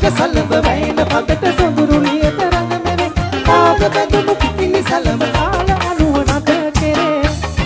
සලඹ වයින් පදට සොඳුරු නියත රඟ මෙවේ ආග බඳුණු කිකිලි සලඹ කාල අනුව නද කෙරේ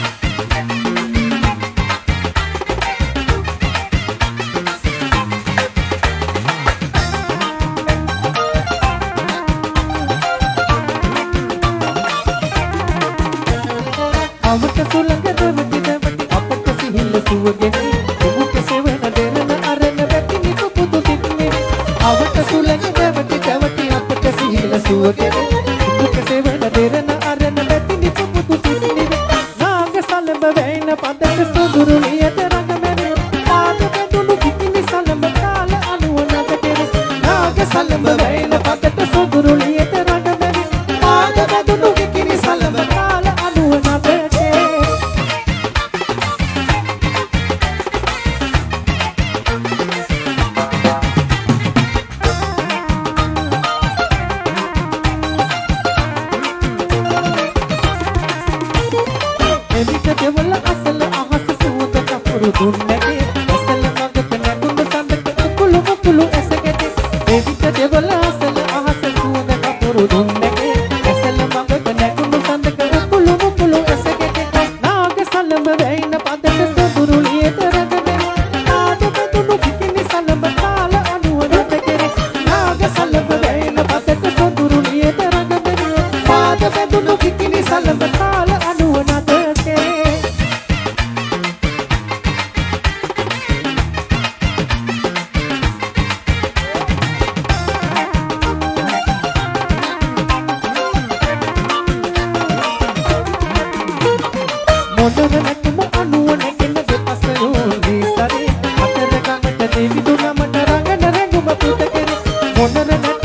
අවට සුළඟ දෙවටි දෙවටි අපට සිහිල්ල සුවගෙන ඔබට සෙවන දෙරන අරන වැටිනි පුපුදු සිටිනේ අවට සුළඟ දෙවටි දෙවටි අපට සිහිල්ල සුවගෙන ඔබට සෙවන දෙරන අරන වැටිනි පුපුදු සිටිනේ නාග සලඹ වයින් පදට සොඳුරු නියත රඟ මෙවේ ආග බඳුණු කිකිලි සලඹ කාල අනුව නද කෙරේ නාග සලඹ වයින් පදට සොඳුරු නියත රඟ මෙවේ ආග බඳුණු කිකිලි සලඹ කාල අනුව නද දෙවල අසල අහස සුවඳ කපුරු දුන්නගේ අසල මගට නැගුණු සඳක කුකුළු කුකුළු ඇසගෙට එවිට දෙවල අසල අහස සුවඳ කපුරු දුන්නගේ අසල මගට නැගුණු සඳක කුකුළු කුකුළු ඇසගෙට නාග සලඹ වයින් පදට සොඳුරු නියත රඟ මෙවේ නාද බඳුණු කිකිලි සලඹ කාල අනුව නද කෙරේ නාග සලඹ වයින් පදට සොඳුරු නියත රඟ මෙවේ නාද බඳුණු කිකිලි සලඹ කාල අනුව නද මොනර නැතුම අනුව නැගෙන දෙපස යෝනි සරේ අතර ගඟට දෙවිදු නමට රඟන රැඟුම පුත කෙරේ මොනර